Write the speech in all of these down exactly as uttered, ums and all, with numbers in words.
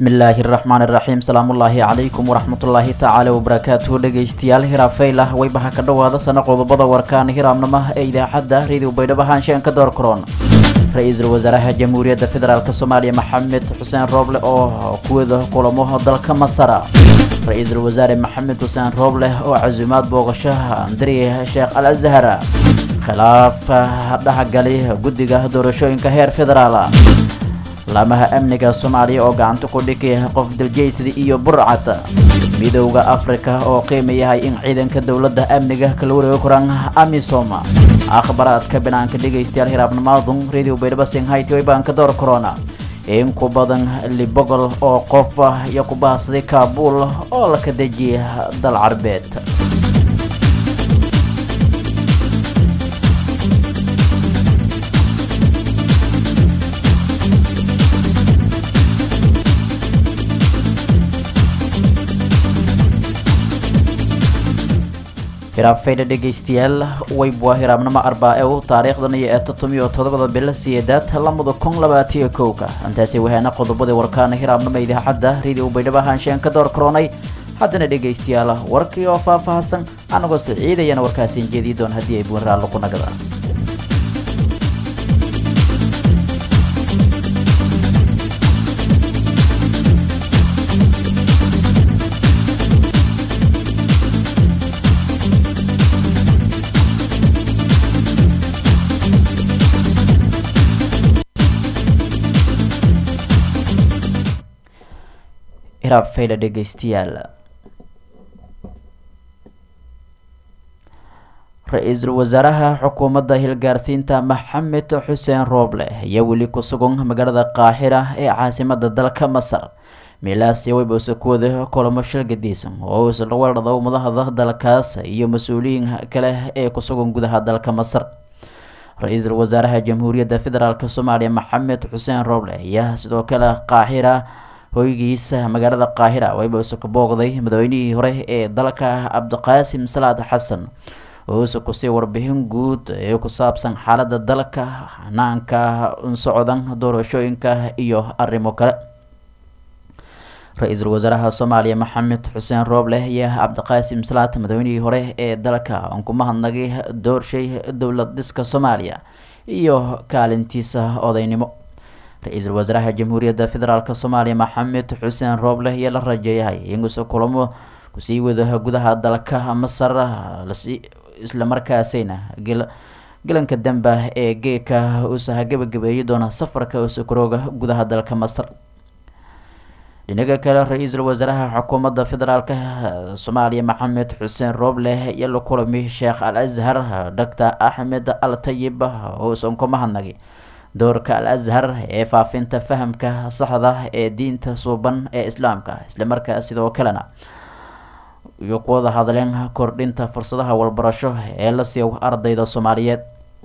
bismillaahi raxmaani raxiim salaamullaahi calaykum waraxmatullaahi tacaala wabarakaatuhu dhegaystayaal hiraafaylah waybaha ka dhowaada sana qodobada warkaan hiraamnimo ee idaacadda radio baydhabo haanshaan ka door karoon ra-iisul wasaaraha jamhuuriyadda federaalk soomaaliya maxamed xuseen rooble oo kuwada kulamo dalka masara ra-iisul wasaare maxamed xuseen rooble oo casuumaad booqashaha andari sheekh al azhar khilaaf dhaxgali guddiga doorashooyinka heer federaal laamaha amniga soomaaliya oo gacanta ku dhigay qof daljeysida iyo burcad midowda afrika oo qiimayahay in ciidanka dowladda amniga kala wareego koraan amisom akhbaraadka banaanka dhegaystayaal hiraabnimaadun radio baydhabo singhayti way baan ka door corona in ku badan libogol oo qof iyo ku baahsaday kaabul oo la ka dejiyay dal carbeed hiraafayda dhegaystayaal waybwa hiraabnimo arbaa-e taariikhdan iyo ee todobiyo todobada bilo siyeedaad lamada kun labaatiyo kowka intaasi wahaana qodobadii warkaana hiraabnimo idaacadda radio baydhabo haanshaan ka door karoonay haddana dhegaystayaal warkii oo faahfaahsan anagoo siciidayana warkaasiin jeediyi doon haddii ay buun raallo ku nagada hiraafayda dhegaystayaal ra-iisul wasaaraha xukuumadda hilgaarsiinta maxamed xuseen rooble ayaa weli ku sugan magaalada qaahira ee caasimada dalka masar meelahaasi waybuusa kuwada kulamo shilgadiisan oo isla weerarada madaxda dalkaas iyo mas-uuliyiin kale ee ku sugan gudaha dalka masar ra-iisul wasaaraha jamhuuriyadda federaalk soomaaliya maxamed xuseen rooble ayaa sidoo kale qaahira hoygiisa magaalada qaahira waybuusa ku booqday madaweynihii hore ee dalka cabdiqaasim salaad xasan uusa kusii warbixin guud ee ku saabsan xaalada dalka hanaanka unsocdan doorashooyinka iyo arrimo kale ra-iisul wasaaraha soomaaliya maxamed xuseen rooble ayaa cabdiqaasim salaad madaweynihii hore ee dalka aan ku mahadnagay doorshay dowlad dhiska soomaaliya iyo kaalintiisa odaynimo ra-iisul wasaaraha jamhuuriyadda federaalk soomaaliya maxamed xuseen rooble ayaa la rajeeyahay inuusa kulamo kusii wada gudaha dalka masar isla markaasayna galanka damba ee geeka uusaha gabagabeeyi doona safarka usakarooga gudaha dalka masar dhinaga kale ra-iisul wasaaraha xukuumadda federaalk soomaaliya maxamed xuseen rooble ayaa la kulami sheekh al azhar doctor axmed al tayib uusan ku mahadnagay doorka al azhar ee faafinta fahamka saxda ee diinta suuban ee islaamka islamarkaa sidoo kalena iyo kuwada hadleen kordhinta fursadaha walbarasho ee la siiyo ardayda soomaaliyeed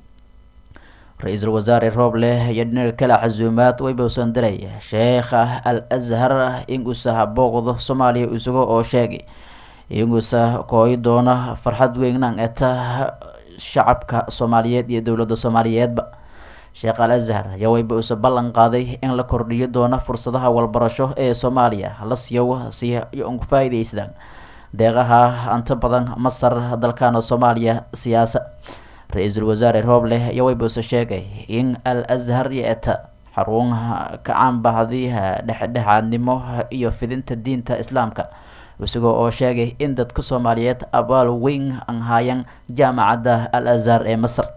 ra-iisul wasaare rooble iyo dhinaca kale casuumaad waybuusan diray sheekha al azhar inuusa booqdo soomaaliya isago oo sheegay inuusa kooyi doono farxad weynaan eta shacabka soomaaliyeed iyo dowladda soomaaliyeedba sheekh al azhar ayaa waybuusa ballan qaaday in la kordhiyo doono fursadaha walbarasho ee soomaaliya la siiyo si ugu faa-iideystaan deeqaha anta badan masar dalkana soomaaliya siyaasa ra-iisul wasaare rooble ayaa waybuusa sheegay in al azhar yeeta xarun kacaan bahdi dhexdhexaadnimo iyo fidinta diinta islaamka isagoo oo sheegay in dadka soomaaliyeed abaal weyn aan haayaan jaamacadda al azhar ee masar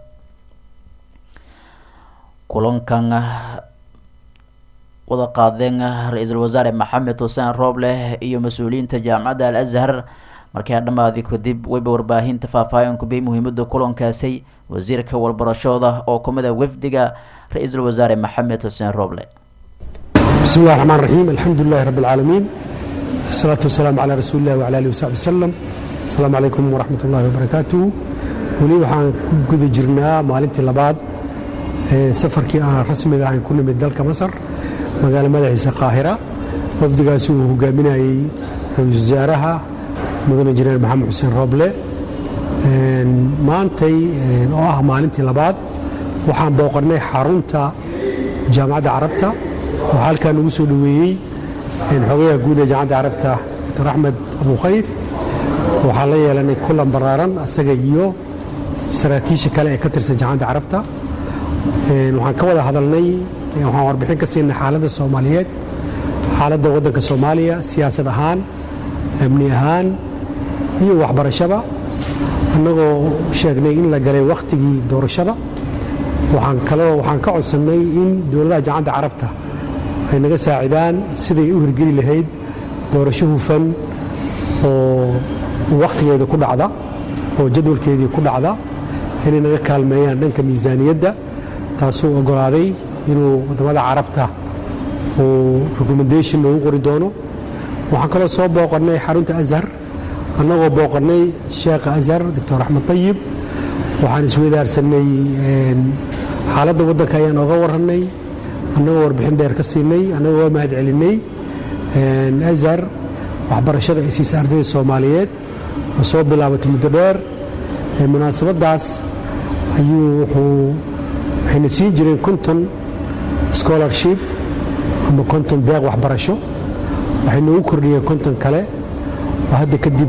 kulankan wada qaadeen ra-iisul wasaare maxamed xuseen rooble iyo mas-uuliyiinta jaamacadda al azhar markii dhammaadii kadib wayba warbaahinta faahfaahin kubay muhiimada kulankaasi wasiirka walbarashooda oo kumid ah wafdiga ra-iisul wasaare maxamed xuseen rooble bismi llahi raxmaan raxiim alxamdu lilahi rabbi alcaalamiin wasalaatu wasalaamu calaa rasuuli illahi wacala alihi wasaxbi wasalam asalaamu calaykum waraxmat ullahi wabarakaatuhu weli waxaan ku guda jirnaa maalintii labaad safarkii aan rasmiga ahayn ku nimid dalka masar magaalo madaxiisa qaahira wafdigaasi uu hogaaminayey ra-iisul wasaaraha mudane injineer maxamed xuseen rooble maantay oo ah maalintii labaad waxaan booqannay xarunta jaamacadda carabta waxaa halkaa nagu soo dhoweeyey xogayaha guud ee jaamacadda carabta doctor axmed abu khayf waxaan la yeelanay kulan ballaaran asaga iyo saraakiisha kale ee ka tirsan jaamacadda carabta waxaan ka wada hadalnay waxaan warbixin ka siinay xaaladda soomaaliyeed xaaladda waddanka soomaaliya siyaasad ahaan amni ahaan iyo waxbarashada annagoo sheegnay in la galay wakhtigii doorashada waxaan kaloo waxaan ka codsannay in dowladaha jaamacadda carabta ay naga saacidaan siday u hirgeli lahayd doorasho hufan oo wakhtigeeda ku dhacda oo jadwalkeedii ku dhacda inay naga kaalmeeyaan dhanka miisaaniyadda taasuu oggolaaday inuu waddamada carabta uu recommendation noogu qori doono waxaan kaloo soo booqannay xarunta ashar annagoo booqannay sheekha ashar doctor axmed tayib waxaan isweydaarsanay xaaladda waddanka ayaan oga warrannay annagoo warbixin dheer ka siinay annagoo waa mahad celinay ashar waxbarashada ay siisa ardayda soomaaliyeed oo soo bilaabatay muddo dheer munaasabaddaas ayuu wuxuu waxayna siin jireen konton scholarship ama konton deeq waxbarasho waxay noogu kordhiyeen konton kale oo hadda kadib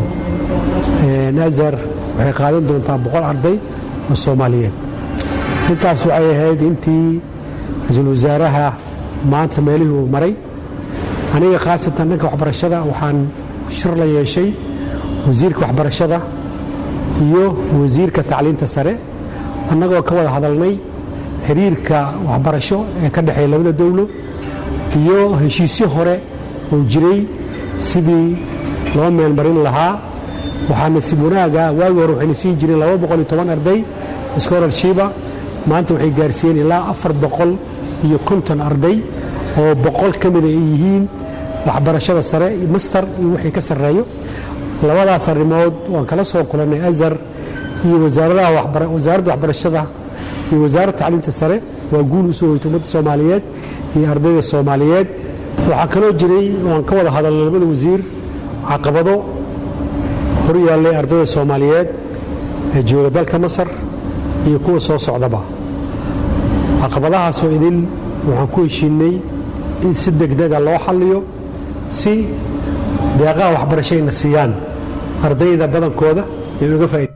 ashar waxay qaadan doontaa boqol arday oo soomaaliyeed intaas waxay ahayd intii ra-iisul wasaaraha maanta meelihii uu maray aniga khaasatan dhanka waxbarashada waxaan shir la yeeshay wasiirka waxbarashada iyo wasiirka tacliinta sare annagoo ka wada hadalnay xiriirka waxbarasho ee ka dhexeeya labada dowlo iyo heshiisyo hore oo jiray sidii loo meelmarin lahaa waxaa nasiib wanaaga waagi hore waxayna siin jireen laba boqol iyo toban arday scholarshiba maanta waxay gaarsiiyeen ilaa afar boqol iyo konton arday oo boqol ka mida ay yihiin waxbarashada sare master iyo wixii ka sarreeyo labadaas arrimood waan kala soo kulannay ashar iyo wasaaradda waxbarashada iyo wasaaradda tacliinta sare waa guul u soo hoytay ummadda soomaaliyeed iyo ardayda soomaaliyeed waxaa kaloo jiray waan ka wada hadalnay labada wasiir caqabado hor yaallay ardayda soomaaliyeed ee jooga dalka masar iyo kuwa soo socdaba caqabadahaasoo idin waxaan ku heshiinay in si degdega loo xalliyo si deeqaha waxbarasho ayna siiyaan ardayda badankooda ay uga faa'iideyaan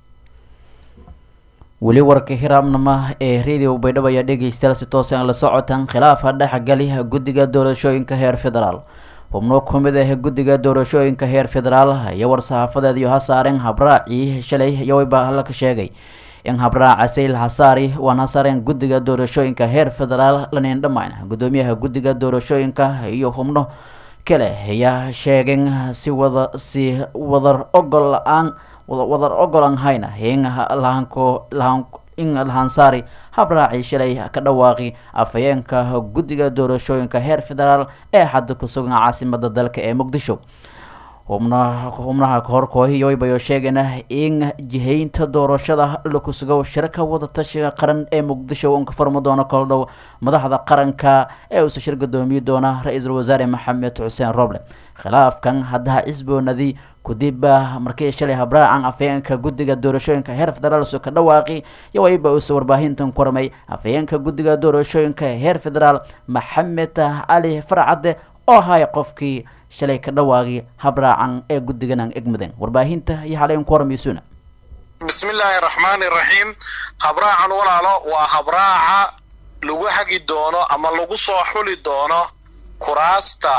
weli warka hiraabnama ee radio baydhabo ayaa dhegaystayaal si toosan la socotaan khilaafa dhexgali guddiga doorashooyinka heer federaal xubno ka mid ah guddiga doorashooyinka heer federaal ayaa war-saxaafadeed iyo hasaareen habraacii shalay yowayba hala ka sheegay in habraaca sayl hasaari waan hasaareen guddiga doorashooyinka heer federaal laneyn dhammaan guddoomiyaha guddiga doorashooyinka iyo xubno kale ayaa sheegeen si wada si wadar ogol la-aan wadar ogolan hayna in lahanko lahan in lahansaari habraaci shalay ka dhawaaqi afayeenka guddiga doorashooyinka heer federaal ee xadda ku sugan caasimada dalka ee muqdisho xubnaha xubnaha kahorkoohiyoybayo sheegayna in jihaynta doorashada laku sugo shirka wada tashiga qaran ee muqdisho uun ka furmo doono kala dhow madaxda qaranka ee uu shir gadoomiye doona ra-iisul wasaare maxamed xuseen roble khilaafkan hadda cisboonadi kudib markii shalay habraacan afayeenka guddiga doorashooyinka heer federaal soo ka dhawaaqi iyo wayba uu soo warbaahintan kormay afayeenka guddiga doorashooyinka heer federaal maxamed cali farcade oo hay qofkii shalay ka dhawaaqi habraacan ee guddigan egmadan warbaahinta iyo xaleen kormaysuuna bismillaahi raxmaani raxiim habraacan walaalo waa habraaca lagu hagi doono ama lagu soo xuli doono kuraasta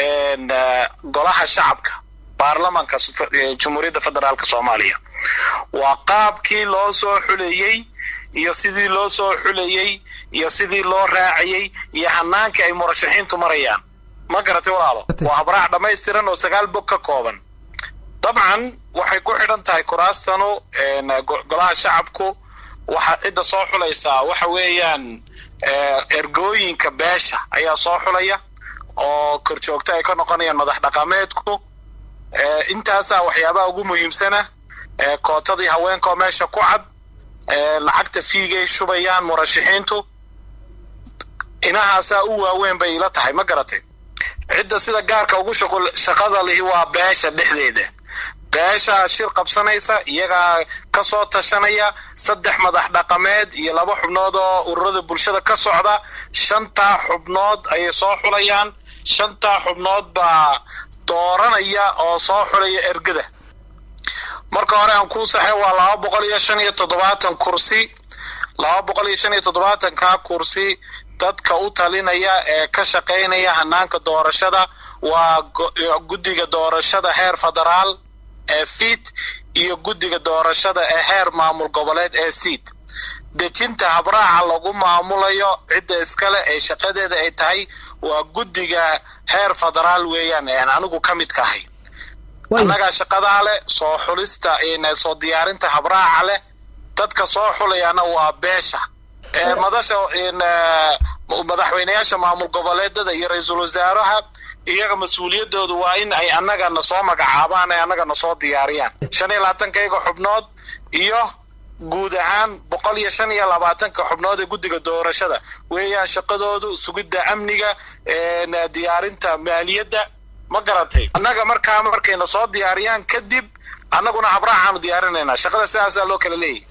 golaha shacabka baarlamaanka jamhuuriyadda federaalka soomaaliya waa qaabkii loo soo xuleeyey iyo sidii loo soo xuleeyey iyo sidii loo raaciyey iyo hanaankii ay murashaxiintu marayaan ma garatay walaalo waa habraac dhammaystiran oo sagaal bog ka kooban dabcan waxay ku xidhan tahay kuraastanu golaha shacabku waxa cidda soo xulaysaa waxa weeyaan ergooyinka beesha ayaa soo xulaya oo korjoogta ay ka noqonayaan madax dhaqameedku intaasaa waxyaabaha ugu muhiimsana kootadii haweenkoo meesha ku cad lacagta fiigay shubayaan murashaxiintu inahaasaa u waaweyn bay ila tahay ma garatay cidda sida gaarka ugu shaqada lihi waa beesha dhexdeeda beesha shir qabsanaysa iyagaa ka soo tashanaya saddex madax dhaqameed iyo laba xubnood oo ururada bulshada ka socda shanta xubnood ayay soo xulayaan shantaa xubnood baa dooranaya oo soo xulaya ergada. marka hore aan ku saxay waa laba boqol iyo shan iyo toddobaatan kursi. laba boqol iyo shan iyo toddobaatan ka kursi dadka u talinaya ee ka shaqeynaya hanaanka doorashada waa guddiga doorashada heer federaal ee fiit iyo guddiga doorashada ee heer maamul goboleed ee siid. dejinta habraaca lagu maamulayo cidda iskale ee shaqadeeda ay tahay waa guddiga heer federaal weeyaan ee anigu ka mid ka ahay. annaga shaqada leh soo xulista in soo diyaarinta habraaca leh dadka soo xulayana waa beesha ee madasha in madaxweynayaasha maamul goboleedada iyo ra'iisul wasaaraha iyaga mas'uuliyadoodu waa in ay annagana soo magacaabaan ay annagana soo diyaariyaan shan iyo labaatan kayga xubnood iyo guud ahaan boqol iyo shan iyo labaatan ka xubnood ee guddiga doorashada weeyaan shaqadoodu sugidda amniga ee diyaarinta maaliyadda ma garatay. annaga markaa markayna soo diyaariyaan kadib annaguna habraacaanu diyaarinaynaa. shaqada sidaasaa loo kala leeyahay.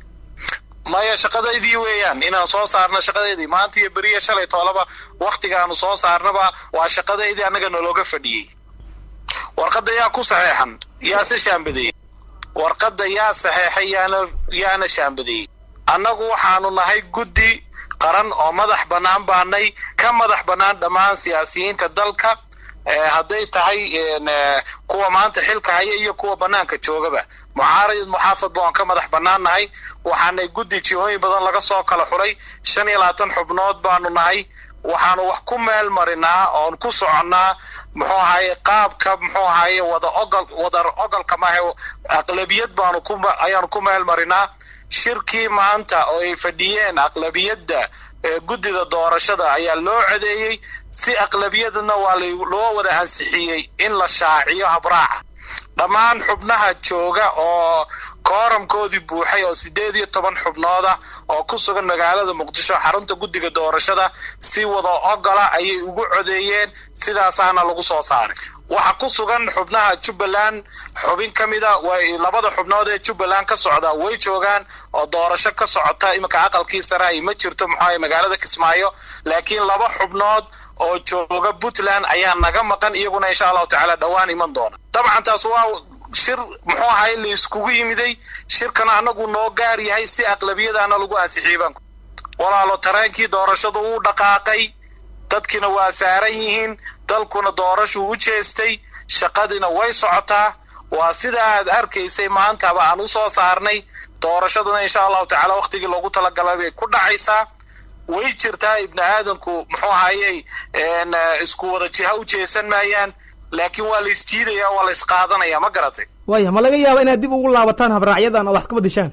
maya shaqadaydii weeyaan inaan soo saarno shaqadaydii maanta iyo beriya shalay toolaba waqtigaanu soo saarnaba waa shaqadaydii annaga nalooga fadhiyey. warqadda yaa ku saxeexan yaa si shaambadiyey warqadda yaa saxeexay yaana yaana shaambadiyey. annagu waxaanu nahay guddi qaran oo madax bannaan baanay ka madax bannaan dhammaan siyaasiyiinta dalka hadday tahay kuwa maanta xilka haya iyo kuwa bannaanka joogaba. mucaarid muxaafad baan ka madax bannaannahay. waxaanay guddi jihooyin badan laga soo kala xuray shan iyo labaatan xubnood baanu nahay. waxaanu wax ku meel marinaa oon ku soconnaa muxuu ahaye qaabka muxuu ahaye wada ogol wada ogolka maahe aqlabiyad baanu ku ayaanu ku meel marinaa. shirkii maanta oo ay fadhiyeen aqlabiyadda guddida doorashada ayaa loo codeeyey si aqlabiyadna waa loo wada ansixiyey in la shaaciyo habraaca. dhammaan xubnaha jooga oo kooramkoodii buuxay oo sideed iyo toban xubnooda oo ku sugan magaalada muqdisho xarunta guddiga doorashada si wada ogola ayay ugu codeeyeen sidaasaana lagu soo saaray. waxa ku sugan xubnaha Jubbaland xubin kamida way labada xubnood ee Jubbaland ka socda way joogaan oo doorasho ka socota imika aqalkii sare ay ma jirto maxay magaalada Kismaayo laakiin laba xubnood oo jooga Puntland ayaa naga maqan iyaguna insha Allah taala dhawaan iman doona. dabcan taas waa shir muxuu ahay la iskugu yimiday shirkana anagu noo gaar yahay si aqlabiyadana lagu ansixiiban. walaalo taraankii doorashadu uu dhaqaaqay dadkina waa saaran yihiin dalkuna doorasho u jeestay shaqadina way socotaa waa sida aad arkaysay maanta aan u soo saarnay doorashaduna insha Allah taala waqtigii loogu talagalay ku dhacaysaa. way jirtaa ibn aadanku muxuu ahaayay in isku wada jiha u jeesan maayaan laakiin waa la isjiidaya waa la isqaadanaya ma garatay. waaya ma laga yaabo inaad dib ugu laabataan habraacyadan oo wax ka badishaan?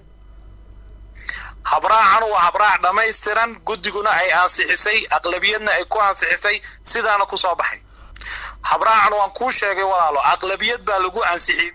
habraacan waa habraac dhammaystiran guddiguna ay ansixisay aqlabiyadna ay ku ansixisay sidaana ku soo baxay. habraacan waan kuu sheegay walaalo aqlabiyad baa lagu ansixiyay.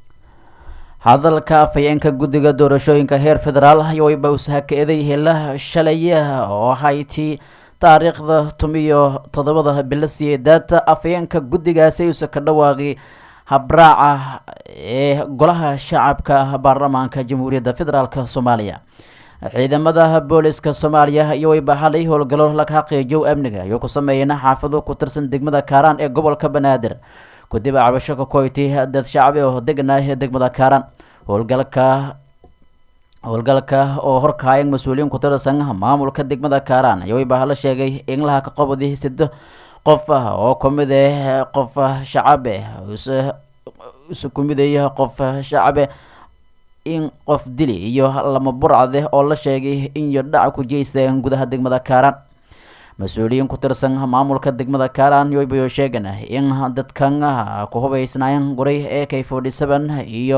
hadalka afhayeenka guddiga doorashooyinka heer federaal ayay bawsaha ka eedayihiin shalay oo hayti taariikhda tumiyo toddobada bilo sideedaad afhayeenka guddigaasi uu ka dhawaaqay habraaca ee golaha shacabka baarlamaanka jamhuuriyadda federaalka Soomaaliya. ciidamada booliska Soomaaliya iyo way bahalay howlgalo la xaqiijiyo amniga iyo ku sameeyna xaafado ku tirsan degmada Kaaraan ee gobolka Banaadir kadib cabasho ka koytay dad shacab oo deganaa degmada Kaaraan. howlgalka howlgalka oo horkaayeen mas'uuliyiin ku tirsan maamulka degmada Kaaraan iyo way bahal sheegay in la ka qabadi sidoo qof oo kamid ah qof shacab isu kumideeya qof shacab in qof dili iyo lama burcade oo la sheegay in iyo dhac ku jeysteen gudaha degmada Kaaraan. mas'uuliyiin ku tirsan maamulka degmada Kaaraan iyo bay sheegeen in dadkan ku hubaysnaayeen guray A K forty-seven iyo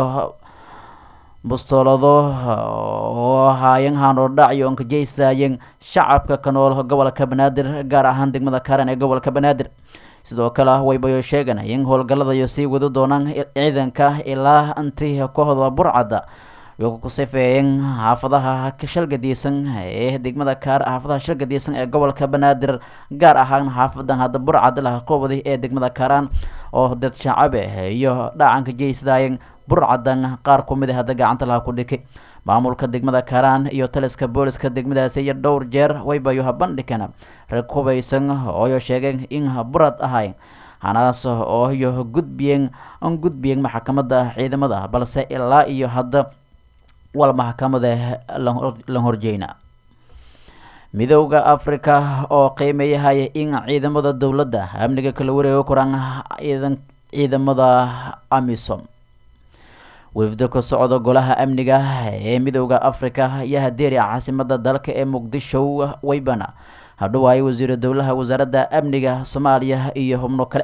bustolado oo haayeen hano dhacyo ka jeysayeen shacabka ka nool gobolka Banaadir gaar ahaan degmada Kaaraan ee gobolka Banaadir. sidoo kale way bay sheegeen in howlgallada ay sii wada doonaan ciidanka ilaa intii kooxda burcada iyo ku safeeyeen xaafadaha ka shalgadiisan ee degmada Kaar xaafadaha shalgadiisan ee gobolka Banaadir gaar ahaan xaafadan hadda burcada la qoobday ee degmada Kaaraan oo dad shacab iyo dhacanka jeysayeen burcadan qaar ku mid ah gacanta la ku dhikay. maamulka degmada Karaan iyo taliska booliska degmadaasi iyo dhowr jeer wayba yo habandhigana rag hubaysan oo yo sheegeen in burad ahayn hanaas oo yo gudbiyeen aan gudbiyeen maxkamadda ciidamada balse ilaa iyo hadda wal maxkamadda la horjeeyna midowga Afrika oo qiimeeyay in ciidamada dawladda amniga kala wareego koraan ciidan ciidamada AMISOM wafdo ka socda golaha amniga ee midowga Afrika iyo hadeeri caasimada dalka ee Muqdisho waybana hadhowaay wasiir dawlaha wasaaradda amniga Soomaaliya iyo xubno kale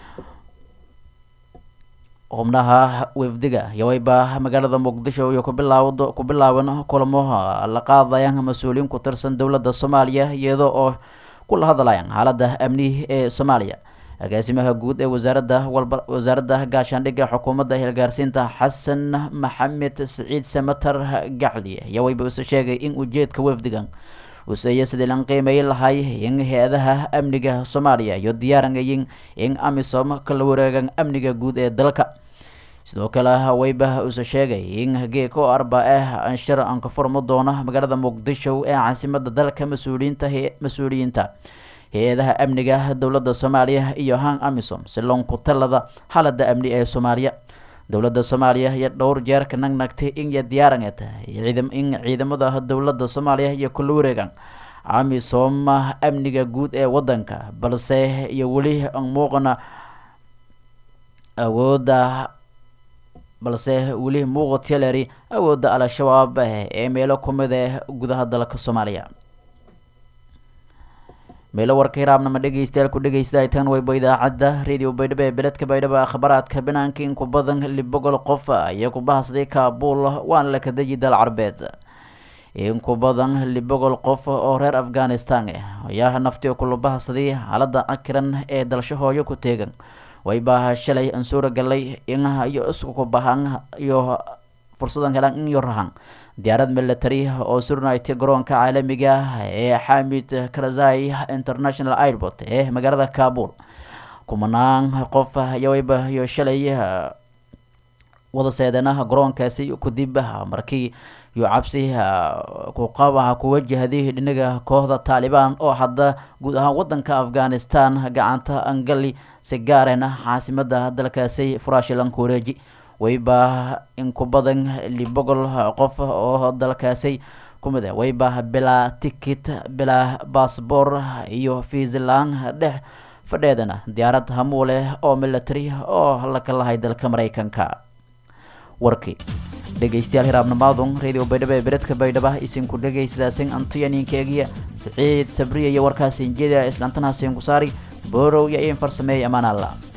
xubnaha wafdiga yawayba magaalada Muqdisho iyo ku bilaawdo ku bilaawan kulamo la qaadayaan mas'uuliyiin ku tirsan dawladda Soomaaliya iyadoo oo kula hadlayaan xaaladda amni ee Soomaaliya agaasimaha guud ee wasaaradda wasaaradda gaashaandhigga xukuumadda hilgaarsiinta Xasan Maxamed Saciid Samatar Gacli yawayba uu sheegay in ujeedka wafdigan uu sameeyay sidii lan qiimeeyay lahay in hay'adaha amniga Soomaaliya iyo diyaaranayeen in AMISOM kala wareegan amniga guud ee dalka sidoo kale wayba uu sheegay in geeko arbaa anshar aan ka furmo doona magaalada Muqdisho ee caasimada dalka mas'uuliyiinta mas'uuliyiinta hay'adaha amniga dawladda Soomaaliya iyo han AMISOM si loo ku talada xaaladda amni ee Soomaaliya dawladda Soomaaliya iyo dhowr jeer ka nagnagtay in ya diyaaranayta ciidam in ciidamada dawladda Soomaaliya iyo kula wareegan AMISOM amniga guud ee wadanka balse iyo wali aan muuqana awooda balse wali muuqateleri awooda al-shabaab ee meelo kumid ah gudaha dalka Soomaaliya meelo warka hiraabna ma dhageystayaal ku dhageysta tan way idaacadda radio Baydhabo ee beledka Baydhabo akhbaraadka banaanka in ku badan lix boqol qof ayaa ku baahsaday Kaabul waan la ka dajiyay dal Carbeed in ku badan lix boqol qof oo reer Afghanistan ah ayaa naftii ku baahsaday xaaladda akran ee dalshahooyo ku teegan way baa shalay aan suura galay in iyo isku ku bahan iyo fursadan helaan in yarahan diyaarad military oo surnaaytay garoonka caalamiga ee Hamid Karzai International Airport ee magaalada Kaabul kumanaan qof ayayba iyo shalay wada seedanaha garoonkaasi ku dib markii iyo cabsi ku qabaha ku wajahday dhinaga kooxda Taliban oo hadda guud ahaan wadanka Afghanistan gacanta angali si gaarana caasimada dalkaasi Furaashilan Kureeji wayba in ku badan lix boqol qof oo dalkaasi kumid ah wayba bila ticket bila passport iyo visa laan dhex fadheedana diyaarad hamuule oo military oo la kala hay dalka Mareykanka warkii dhageystayaal hiraabnamaadun radio Baydhabo ee beledka Baydhabo isin ku dhageysadaasin antiyaniinkeegiya Saciid Sabriye iyo warkaasi injeeda islaantana siin ku saari borow iyo in farsameeyay amaan Allah